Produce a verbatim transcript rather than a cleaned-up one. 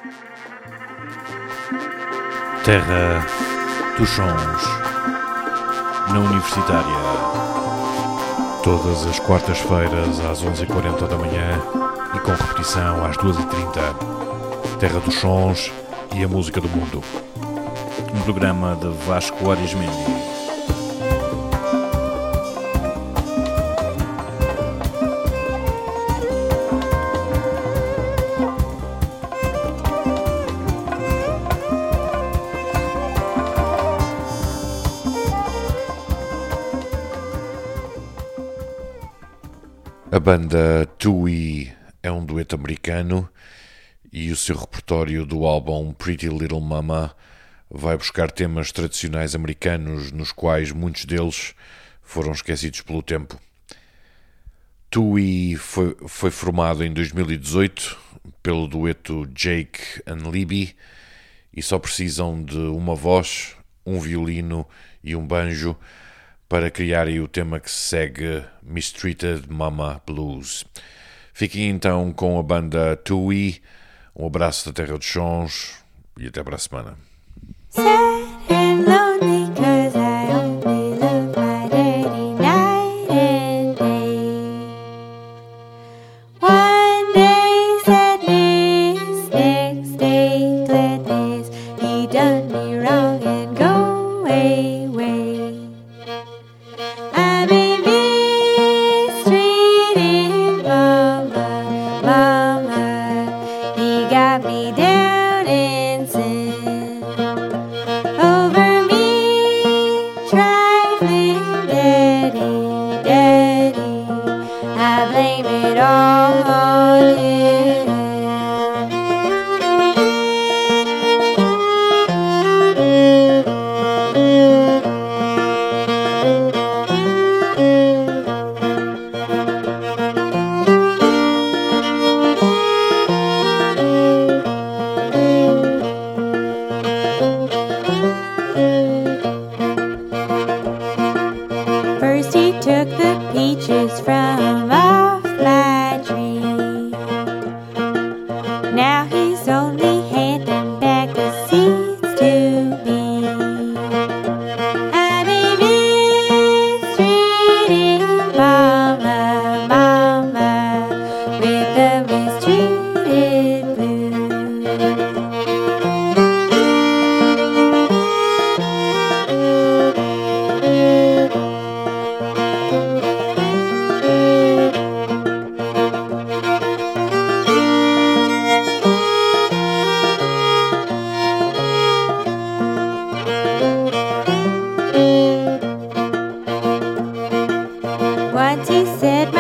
Terra dos Sons, na Universitária, todas as quartas-feiras às onze e quarenta da manhã e com repetição às duas e trinta. Terra dos Sons e a música do mundo. Um programa de Vasco Arismendi. A banda Tui é um dueto americano e o seu repertório do álbum Pretty Little Mama vai buscar temas tradicionais americanos nos quais muitos deles foram esquecidos pelo tempo. Tui foi, foi formado em dois mil e dezoito pelo dueto Jake and Libby e só precisam de uma voz, um violino e um banjo para criarem o tema que se segue, Mistreated Mama Blues. Fiquem então com a banda Tui. Um abraço da Terra dos Sons e até para a semana. Once he said